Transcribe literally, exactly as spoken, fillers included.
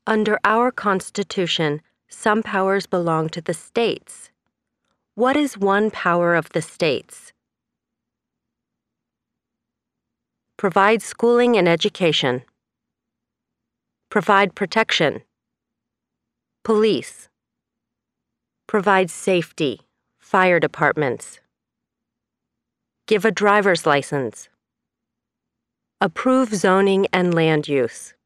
Under our Constitution, some powers belong to the states. What is one power of the states? Provide schooling and education. Provide protection. Police. Provide safety. Fire departments. Give a driver's license. Approve zoning and land use.